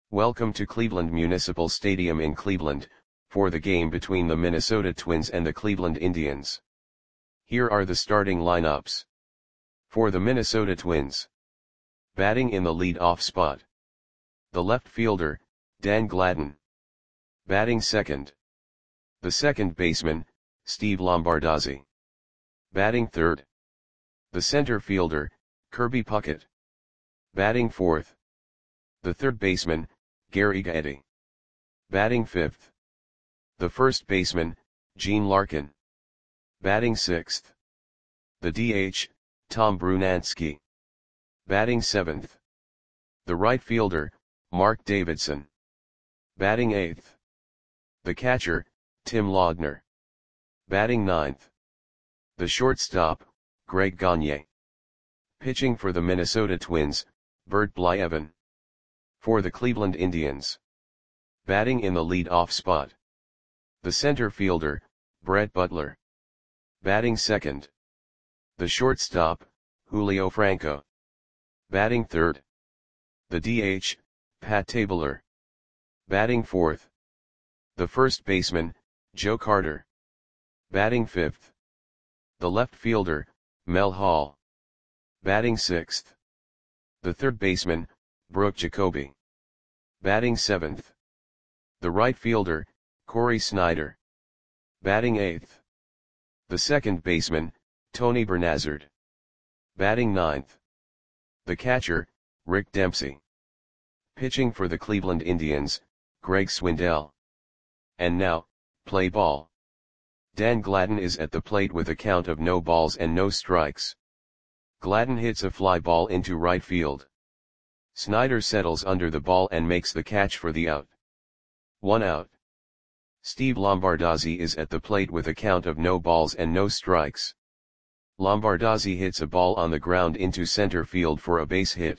Welcome to Cleveland Municipal Stadium in Cleveland, for the game between the Minnesota Twins and the Cleveland Indians. Here are the starting lineups. For the Minnesota Twins. Batting in the lead-off spot. The left fielder, Dan Gladden. Batting second. The second baseman, Steve Lombardozzi. Batting third. The center fielder, Kirby Puckett. Batting fourth. The third baseman, Gary Gaetti. Batting fifth. The first baseman, Gene Larkin. Batting sixth. The DH, Tom Brunansky. Batting seventh. The right fielder, Mark Davidson. Batting eighth. The catcher, Tim Laudner. Batting ninth. The shortstop, Greg Gagne. Pitching for the Minnesota Twins, Bert Blyleven. For the Cleveland Indians. Batting in the lead-off spot. The center fielder, Brett Butler. Batting second. The shortstop, Julio Franco. Batting third. The DH, Pat Tabler. Batting fourth. The first baseman, Joe Carter. Batting fifth. The left fielder, Mel Hall. Batting sixth. The third baseman, Brooke Jacoby. Batting seventh. The right fielder, Corey Snyder. Batting eighth. The second baseman, Tony Bernazard. Batting ninth. The catcher, Rick Dempsey. Pitching for the Cleveland Indians, Greg Swindell. And now, play ball. Dan Gladden is at the plate with a count of no balls and no strikes. Gladden hits a fly ball into right field. Snyder settles under the ball and makes the catch for the out. 1 out. Steve Lombardozzi is at the plate with a count of no balls and no strikes. Lombardozzi hits a ball on the ground into center field for a base hit.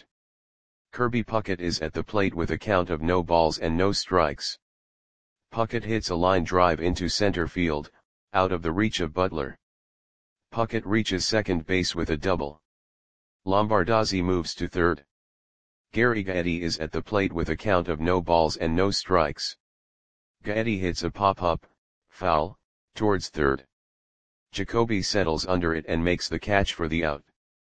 Kirby Puckett is at the plate with a count of no balls and no strikes. Puckett hits a line drive into center field, out of the reach of Butler. Puckett reaches second base with a double. Lombardozzi moves to third. Gary Gaetti is at the plate with a count of no balls and no strikes. Gaetti hits a pop-up, foul, towards third. Jacoby settles under it and makes the catch for the out.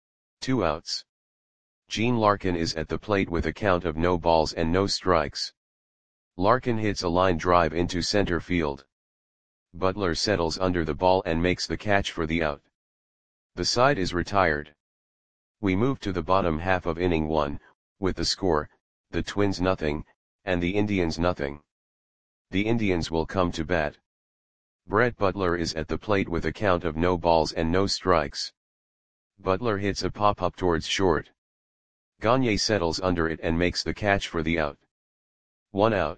2 outs. Gene Larkin is at the plate with a count of no balls and no strikes. Larkin hits a line drive into center field. Butler settles under the ball and makes the catch for the out. The side is retired. We move to the bottom half of inning 1, with the score, the Twins nothing, and the Indians nothing. The Indians will come to bat. Brett Butler is at the plate with a count of no balls and no strikes. Butler hits a pop-up towards short. Gagne settles under it and makes the catch for the out. 1 out.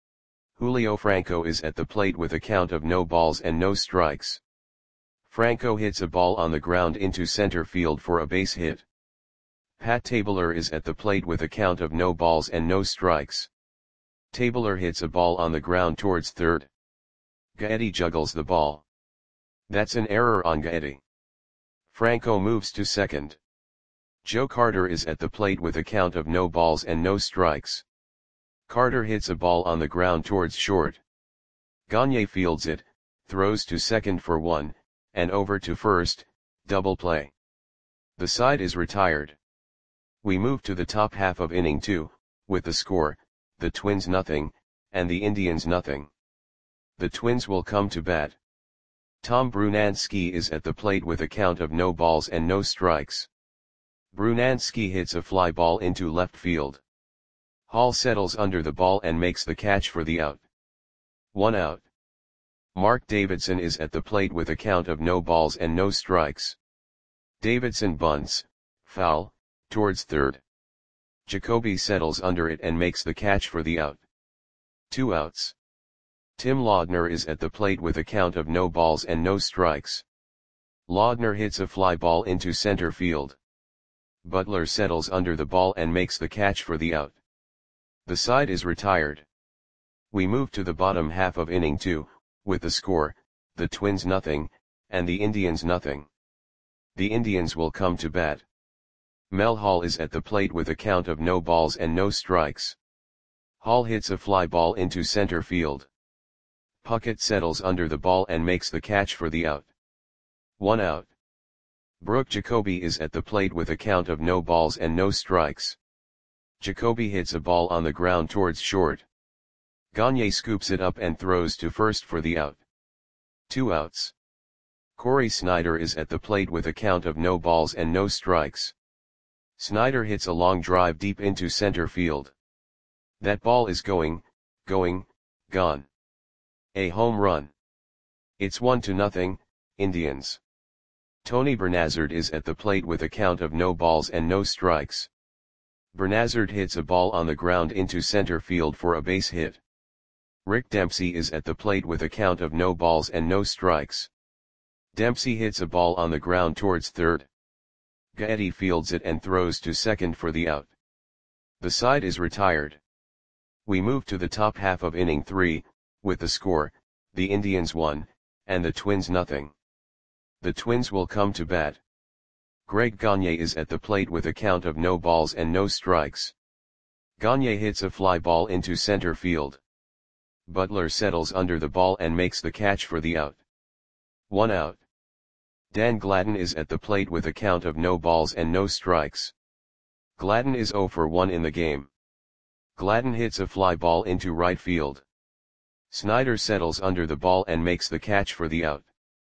Julio Franco is at the plate with a count of no balls and no strikes. Franco hits a ball on the ground into center field for a base hit. Pat Tabler is at the plate with a count of no balls and no strikes. Tabler hits a ball on the ground towards third. Gaetti juggles the ball. That's an error on Gaetti. Franco moves to second. Joe Carter is at the plate with a count of no balls and no strikes. Carter hits a ball on the ground towards short. Gagne fields it, throws to second for 1, and over to first, double play. The side is retired. We move to the top half of inning 2, with the score, the Twins nothing, and the Indians nothing. The Twins will come to bat. Tom Brunansky is at the plate with a count of no balls and no strikes. Brunansky hits a fly ball into left field. Hall settles under the ball and makes the catch for the out. 1 out. Mark Davidson is at the plate with a count of no balls and no strikes. Davidson bunts, foul, towards third. Jacoby settles under it and makes the catch for the out. 2 outs. Tim Laudner is at the plate with a count of no balls and no strikes. Laudner hits a fly ball into center field. Butler settles under the ball and makes the catch for the out. The side is retired. We move to the bottom half of inning 2, with the score, the Twins nothing, and the Indians nothing. The Indians will come to bat. Mel Hall is at the plate with a count of no balls and no strikes. Hall hits a fly ball into center field. Puckett settles under the ball and makes the catch for the out. 1 out. Brooke Jacoby is at the plate with a count of no balls and no strikes. Jacoby hits a ball on the ground towards short. Gagne scoops it up and throws to first for the out. 2 outs. Corey Snyder is at the plate with a count of no balls and no strikes. Snyder hits a long drive deep into center field. That ball is going, gone. A home run. It's 1-0, Indians. Tony Bernazard is at the plate with a count of no balls and no strikes. Bernazard hits a ball on the ground into center field for a base hit. Rick Dempsey is at the plate with a count of no balls and no strikes. Dempsey hits a ball on the ground towards third. Gaetti fields it and throws to second for the out. The side is retired. We move to the top half of inning 3, with the score, the Indians 1, and the Twins nothing. The Twins will come to bat. Greg Gagne is at the plate with a count of no balls and no strikes. Gagne hits a fly ball into center field. Butler settles under the ball and makes the catch for the out. 1 out. Dan Gladden is at the plate with a count of no balls and no strikes. Gladden is 0 for 1 in the game. Gladden hits a fly ball into right field. Snyder settles under the ball and makes the catch for the out.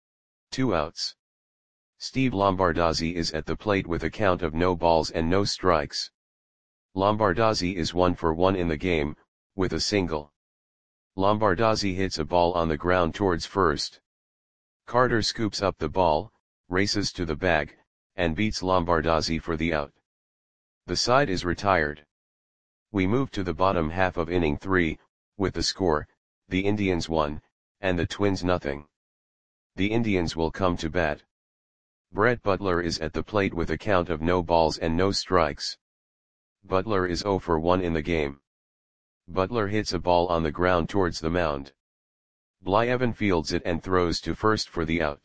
2 outs. Steve Lombardozzi is at the plate with a count of no balls and no strikes. Lombardozzi is 1 for 1 in the game, with a single. Lombardozzi hits a ball on the ground towards first. Carter scoops up the ball, races to the bag, and beats Lombardozzi for the out. The side is retired. We move to the bottom half of inning 3, with the score, the Indians 1, and the Twins nothing. The Indians will come to bat. Brett Butler is at the plate with a count of no balls and no strikes. Butler is 0 for 1 in the game. Butler hits a ball on the ground towards the mound. Blyevin fields it and throws to first for the out.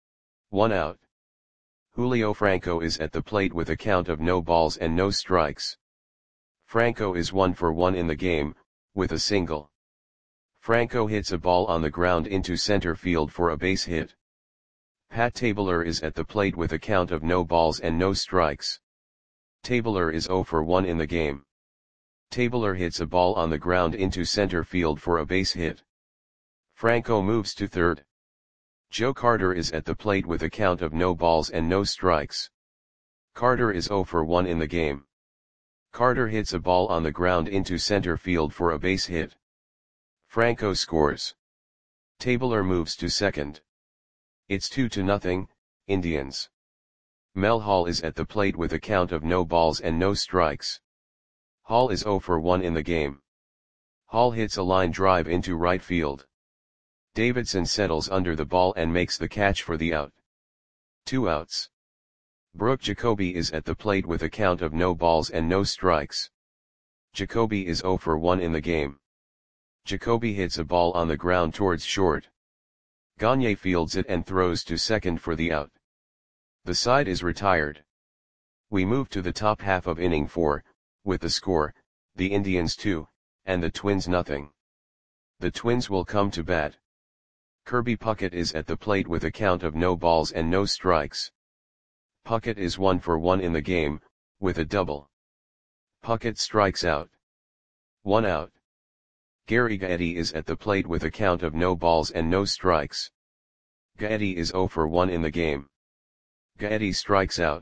1 out. Julio Franco is at the plate with a count of no balls and no strikes. Franco is 1 for 1 in the game, with a single. Franco hits a ball on the ground into center field for a base hit. Pat Tabler is at the plate with a count of no balls and no strikes. Tabler is 0 for 1 in the game. Tabler hits a ball on the ground into center field for a base hit. Franco moves to third. Joe Carter is at the plate with a count of no balls and no strikes. Carter is 0 for 1 in the game. Carter hits a ball on the ground into center field for a base hit. Franco scores. Tabler moves to second. It's 2-0, Indians. Mel Hall is at the plate with a count of no balls and no strikes. Hall is 0 for 1 in the game. Hall hits a line drive into right field. Davidson settles under the ball and makes the catch for the out. 2 outs. Brooke Jacoby is at the plate with a count of no balls and no strikes. Jacoby is 0 for 1 in the game. Jacoby hits a ball on the ground towards short. Gagne fields it and throws to second for the out. The side is retired. We move to the top half of inning 4, with the score, the Indians 2, and the Twins nothing. The Twins will come to bat. Kirby Puckett is at the plate with a count of no balls and no strikes. Puckett is 1 for 1 in the game, with a double. Puckett strikes out. 1 out. Gary Gaetti is at the plate with a count of no balls and no strikes. Gaetti is 0 for 1 in the game. Gaetti strikes out.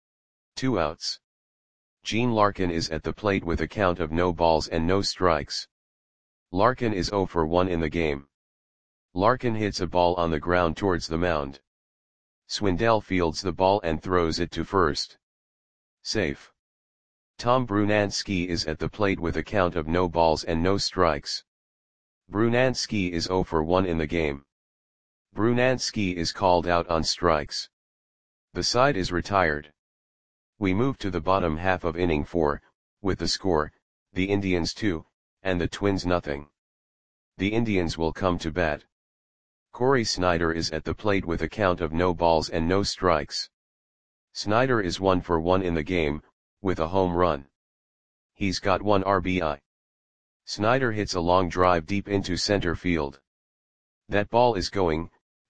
2 outs. Gene Larkin is at the plate with a count of no balls and no strikes. Larkin is 0 for 1 in the game. Larkin hits a ball on the ground towards the mound. Swindell fields the ball and throws it to first. Safe. Tom Brunansky is at the plate with a count of no balls and no strikes. Brunansky is 0 for 1 in the game. Brunansky is called out on strikes. The side is retired. We move to the bottom half of inning 4, with the score, the Indians 2, and the Twins nothing. The Indians will come to bat. Corey Snyder is at the plate with a count of no balls and no strikes. Snyder is 1 for 1 in the game, with a home run. He's got 1 RBI. Snyder hits a long drive deep into center field. That ball is going,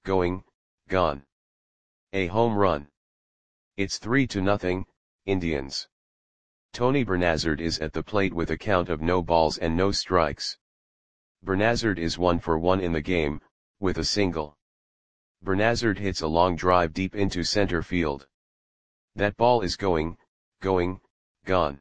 gone. A home run. It's 3-0, Indians. Tony Bernazard is at the plate with a count of no balls and no strikes. Bernazard is 1 for 1 in the game, with a single. Bernazard hits a long drive deep into center field. That ball is going, gone.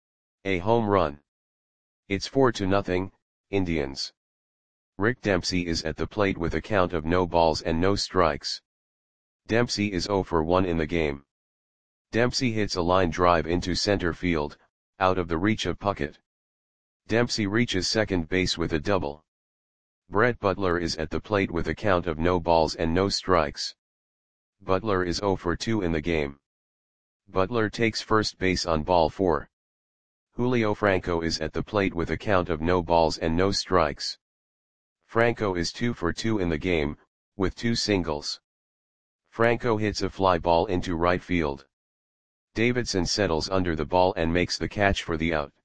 A home run. It's 4-0, Indians. Rick Dempsey is at the plate with a count of no balls and no strikes. Dempsey is 0 for 1 in the game. Dempsey hits a line drive into center field, out of the reach of Puckett. Dempsey reaches second base with a double. Brett Butler is at the plate with a count of no balls and no strikes. Butler is 0 for 2 in the game. Butler takes first base on ball 4. Julio Franco is at the plate with a count of no balls and no strikes. Franco is 2 for 2 in the game, with 2 singles. Franco hits a fly ball into right field. Davidson settles under the ball and makes the catch for the out.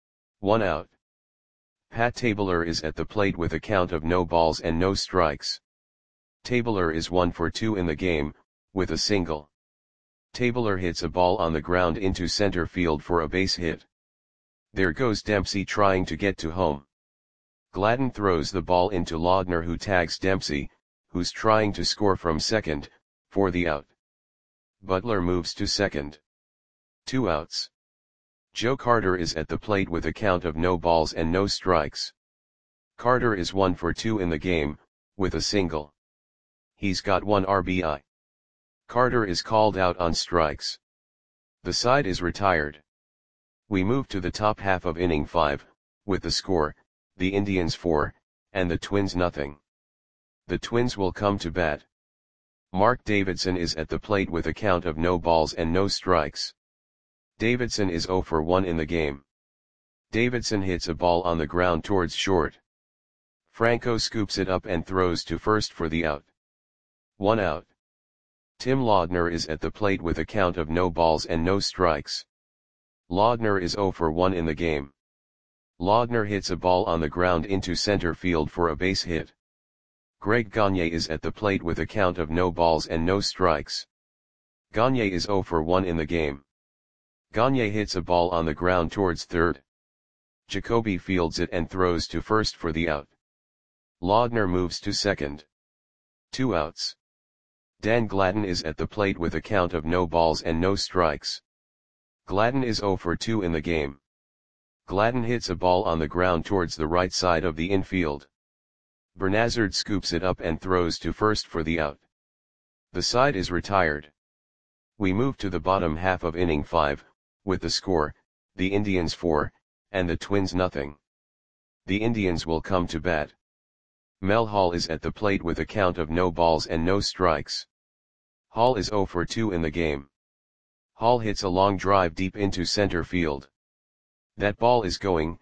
1 out. Pat Tabler is at the plate with a count of no balls and no strikes. Tabler is 1 for 2 in the game, with a single. Tabler hits a ball on the ground into center field for a base hit. There goes Dempsey trying to get to home. Gladden throws the ball into Laudner, who tags Dempsey, who's trying to score from second, for the out. Butler moves to second. 2 outs. Joe Carter is at the plate with a count of no balls and no strikes. Carter is 1 for 2 in the game, with a single. He's got 1 RBI. Carter is called out on strikes. The side is retired. We move to the top half of inning 5, with the score, the Indians 4, and the Twins nothing. The Twins will come to bat. Mark Davidson is at the plate with a count of no balls and no strikes. Davidson is 0 for 1 in the game. Davidson hits a ball on the ground towards short. Franco scoops it up and throws to first for the out. 1 out. Tim Laudner is at the plate with a count of no balls and no strikes. Laudner is 0 for 1 in the game. Laudner hits a ball on the ground into center field for a base hit. Greg Gagne is at the plate with a count of no balls and no strikes. Gagne is 0 for 1 in the game. Gagne hits a ball on the ground towards third. Jacoby fields it and throws to first for the out. Laudner moves to second. 2 outs. Dan Gladden is at the plate with a count of no balls and no strikes. Gladden is 0 for 2 in the game. Gladden hits a ball on the ground towards the right side of the infield. Bernazard scoops it up and throws to first for the out. The side is retired. We move to the bottom half of inning 5, with the score, the Indians 4, and the Twins nothing. The Indians will come to bat. Mel Hall is at the plate with a count of no balls and no strikes. Hall is 0 for 2 in the game. Hall hits a long drive deep into center field. That ball is going,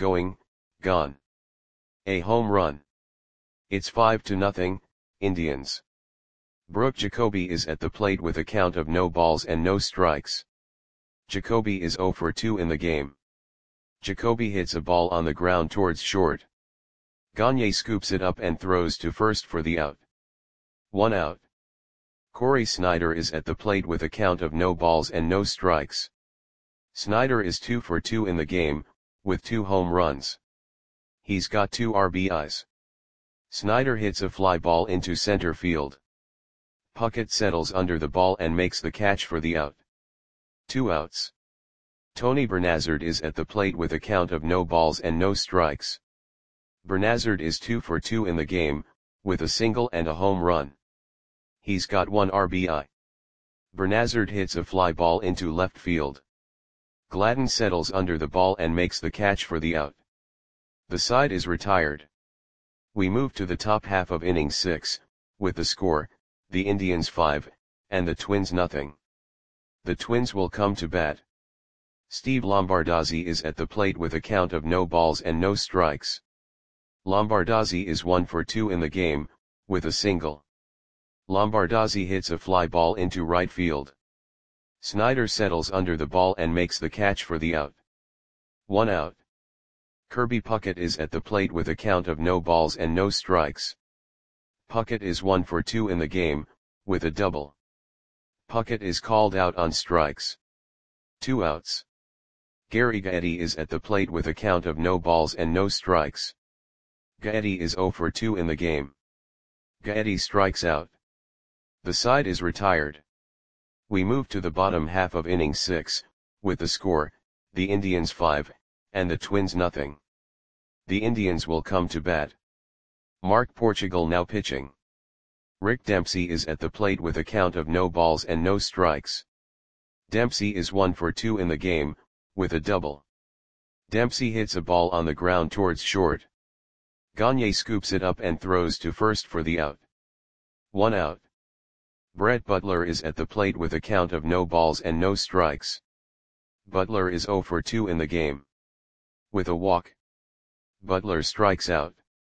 gone. A home run. It's 5-0, Indians. Brooke Jacoby is at the plate with a count of no balls and no strikes. Jacoby is 0 for 2 in the game. Jacoby hits a ball on the ground towards short. Gagne scoops it up and throws to first for the out. 1 out. Corey Snyder is at the plate with a count of no balls and no strikes. Snyder is 2 for 2 in the game, with 2 home runs. He's got 2 RBIs. Snyder hits a fly ball into center field. Puckett settles under the ball and makes the catch for the out. 2 outs. Tony Bernazard is at the plate with a count of no balls and no strikes. Bernazard is 2 for 2 in the game, with a single and a home run. He's got 1 RBI. Bernazard hits a fly ball into left field. Gladden settles under the ball and makes the catch for the out. The side is retired. We move to the top half of inning 6, with the score, the Indians 5, and the Twins nothing. The Twins will come to bat. Steve Lombardozzi is at the plate with a count of no balls and no strikes. Lombardozzi is 1 for 2 in the game, with a single. Lombardozzi hits a fly ball into right field. Snyder settles under the ball and makes the catch for the out. 1 out. Kirby Puckett is at the plate with a count of no balls and no strikes. Puckett is 1 for 2 in the game, with a double. Puckett is called out on strikes. 2 outs. Gary Gaetti is at the plate with a count of no balls and no strikes. Gaetti is 0 for 2 in the game. Gaetti strikes out. The side is retired. We move to the bottom half of inning 6, with the score, the Indians 5, and the Twins nothing. The Indians will come to bat. Mark Portugal now pitching. Rick Dempsey is at the plate with a count of no balls and no strikes. Dempsey is 1 for 2 in the game, with a double. Dempsey hits a ball on the ground towards short. Gagne scoops it up and throws to first for the out. 1 out. Brett Butler is at the plate with a count of no balls and no strikes. Butler is 0 for 2 in the game. With a walk, Butler strikes out.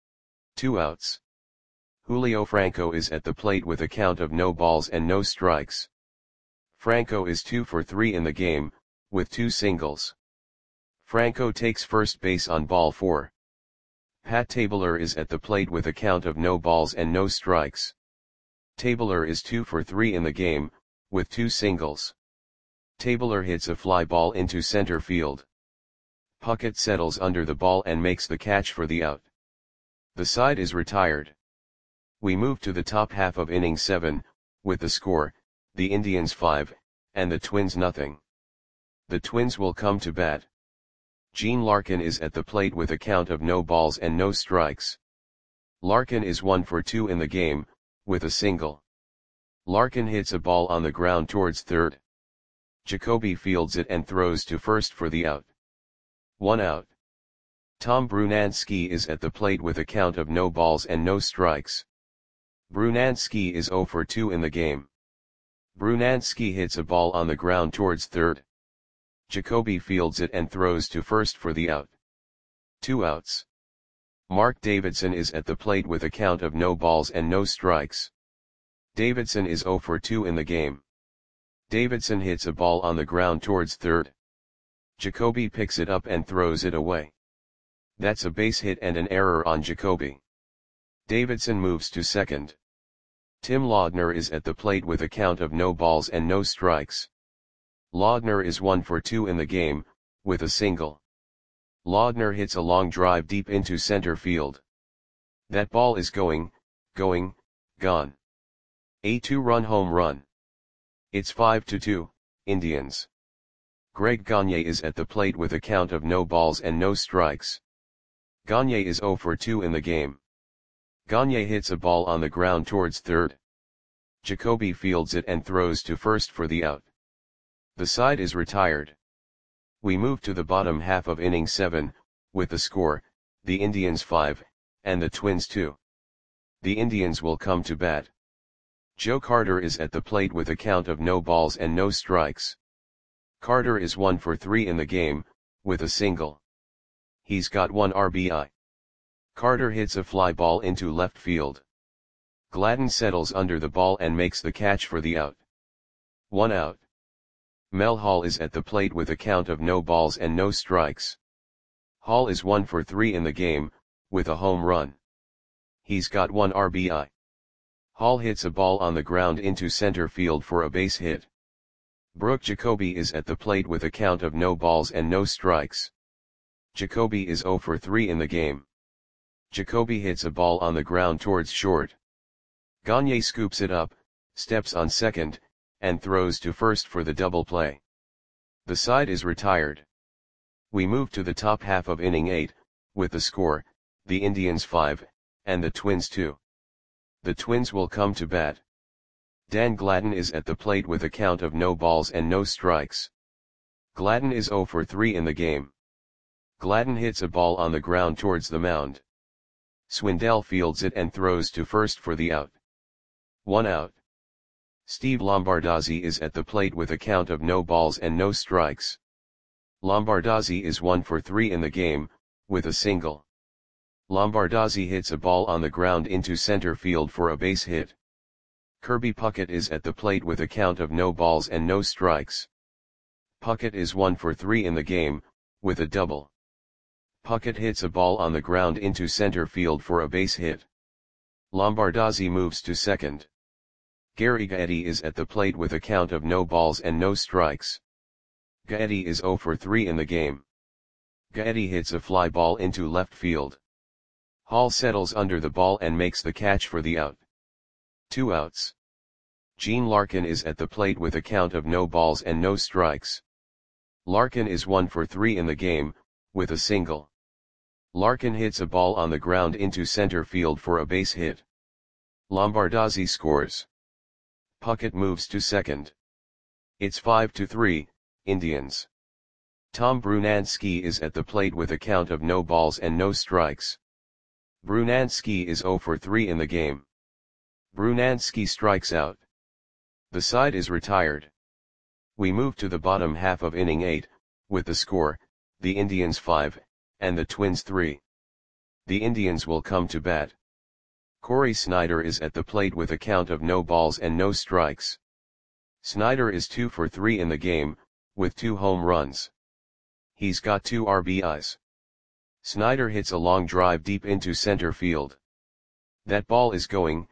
2 outs. Julio Franco is at the plate with a count of no balls and no strikes. Franco is 2 for 3 in the game, with 2 singles. Franco takes first base on ball 4. Pat Tabler is at the plate with a count of no balls and no strikes. Tabler is 2 for 3 in the game, with 2 singles. Tabler hits a fly ball into center field. Puckett settles under the ball and makes the catch for the out. The side is retired. We move to the top half of inning 7, with the score, the Indians 5, and the Twins nothing. The Twins will come to bat. Gene Larkin is at the plate with a count of no balls and no strikes. Larkin is 1 for 2 in the game, with a single. Larkin hits a ball on the ground towards third. Jacoby fields it and throws to first for the out. 1 out. Tom Brunansky is at the plate with a count of no balls and no strikes. Brunansky is 0 for 2 in the game. Brunansky hits a ball on the ground towards third. Jacoby fields it and throws to first for the out. 2 outs. Mark Davidson is at the plate with a count of no balls and no strikes. Davidson is 0 for 2 in the game. Davidson hits a ball on the ground towards third. Jacoby picks it up and throws it away. That's a base hit and an error on Jacoby. Davidson moves to second. Tim Laudner is at the plate with a count of no balls and no strikes. Laudner is 1 for 2 in the game, with a single. Laudner hits a long drive deep into center field. That ball is gone. A 2-run home run. It's 5-2, Indians. Greg Gagne is at the plate with a count of no balls and no strikes. Gagne is 0 for 2 in the game. Gagne hits a ball on the ground towards third. Jacoby fields it and throws to first for the out. The side is retired. We move to the bottom half of inning 7, with the score, the Indians 5, and the Twins 2. The Indians will come to bat. Joe Carter is at the plate with a count of no balls and no strikes. Carter is 1 for 3 in the game, with a single. He's got 1 RBI. Carter hits a fly ball into left field. Gladden settles under the ball and makes the catch for the out. 1 out. Mel Hall is at the plate with a count of no balls and no strikes. Hall is 1 for 3 in the game, with a home run. He's got 1 RBI. Hall hits a ball on the ground into center field for a base hit. Brooke Jacoby is at the plate with a count of no balls and no strikes. Jacoby is 0 for 3 in the game. Jacoby hits a ball on the ground towards short. Gagne scoops it up, steps on second, and throws to first for the double play. The side is retired. We move to the top half of inning 8, with the score, the Indians 5, and the Twins 2. The Twins will come to bat. Dan Gladden is at the plate with a count of no balls and no strikes. Gladden is 0 for 3 in the game. Gladden hits a ball on the ground towards the mound. Swindell fields it and throws to first for the out. 1 out. Steve Lombardozzi is at the plate with a count of no balls and no strikes. Lombardozzi is 1 for 3 in the game, with a single. Lombardozzi hits a ball on the ground into center field for a base hit. Kirby Puckett is at the plate with a count of no balls and no strikes. Puckett is 1 for 3 in the game, with a double. Puckett hits a ball on the ground into center field for a base hit. Lombardozzi moves to second. Gary Gaetti is at the plate with a count of no balls and no strikes. Gaetti is 0 for 3 in the game. Gaetti hits a fly ball into left field. Hall settles under the ball and makes the catch for the out. 2 outs. Gene Larkin is at the plate with a count of no balls and no strikes. Larkin is 1 for 3 in the game, with a single. Larkin hits a ball on the ground into center field for a base hit. Lombardozzi scores. Puckett moves to second. It's 5-3, Indians. Tom Brunansky is at the plate with a count of no balls and no strikes. Brunansky is 0 for 3 in the game. Brunansky strikes out. The side is retired. We move to the bottom half of inning 8, with the score, the Indians 5, and the Twins 3. The Indians will come to bat. Corey Snyder is at the plate with a count of no balls and no strikes. Snyder is 2 for 3 in the game, with 2 home runs. He's got 2 RBIs. Snyder hits a long drive deep into center field. That ball is gone.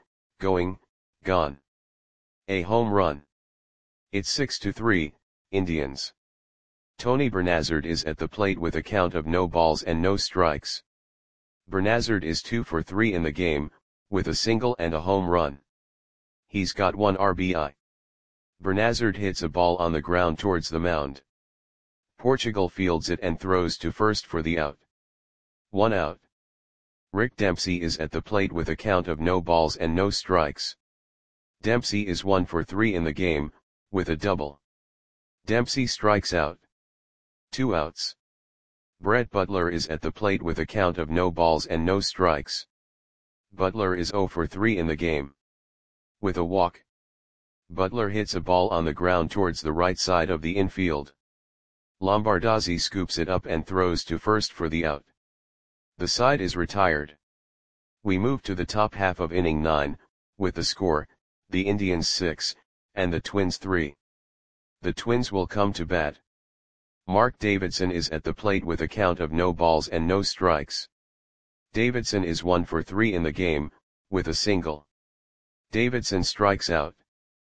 A home run. It's 6-3, Indians. Tony Bernazard is at the plate with a count of no balls and no strikes. Bernazard is 2 for 3 in the game, with a single and a home run. He's got 1 RBI. Bernazard hits a ball on the ground towards the mound. Portugal fields it and throws to first for the out. 1 out. Rick Dempsey is at the plate with a count of no balls and no strikes. Dempsey is 1 for 3 in the game, with a double. Dempsey strikes out. 2 outs. Brett Butler is at the plate with a count of no balls and no strikes. Butler is 0 for 3 in the game. With a walk. Butler hits a ball on the ground towards the right side of the infield. Lombardozzi scoops it up and throws to first for the out. The side is retired. We move to the top half of inning 9, with the score, the Indians 6, and the Twins 3. The Twins will come to bat. Mark Davidson is at the plate with a count of no balls and no strikes. Davidson is 1 for 3 in the game, with a single. Davidson strikes out.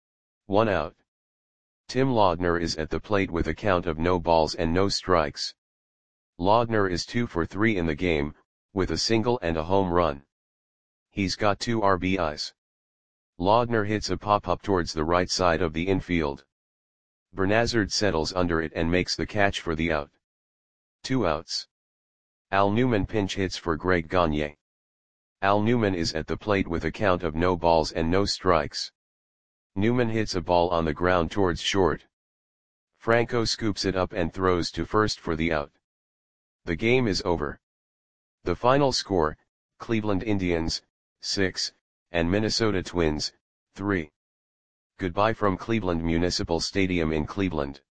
1 out. Tim Laudner is at the plate with a count of no balls and no strikes. Laudner is 2 for 3 in the game, with a single and a home run. He's got 2 RBIs. Laudner hits a pop-up towards the right side of the infield. Bernazard settles under it and makes the catch for the out. 2 outs. Al Newman pinch hits for Greg Gagne. Al Newman is at the plate with a count of no balls and no strikes. Newman hits a ball on the ground towards short. Franco scoops it up and throws to first for the out. The game is over. The final score, Cleveland Indians, 6, and Minnesota Twins, 3. Goodbye from Cleveland Municipal Stadium in Cleveland.